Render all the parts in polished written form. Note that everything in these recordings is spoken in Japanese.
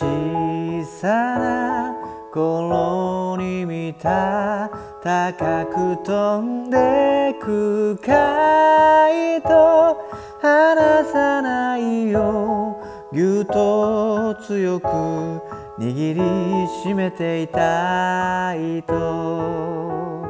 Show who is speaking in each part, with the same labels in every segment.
Speaker 1: 小さな頃に見た高く飛んでく貝と離さないよぎゅっと強く握りしめていたいと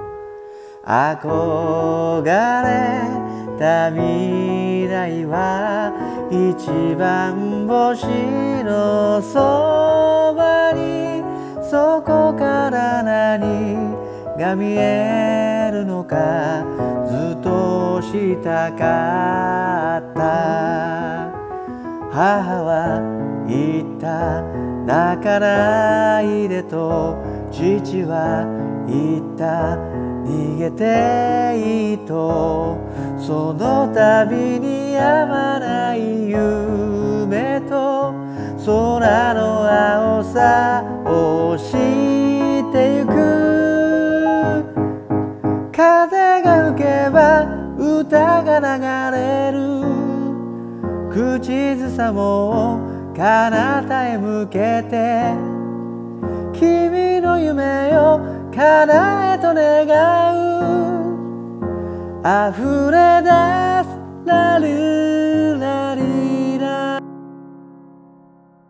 Speaker 1: 憧れた未来は一番星のそばにそこから何が見えるのかずっと知りたかった母は言った泣かないでと父は言った逃げていいとその度に止まない夢と空の青さを知ってゆく風が吹けば歌が流れる口ずさもう彼方へ向けて君の夢を叶えと願う溢れ出すラル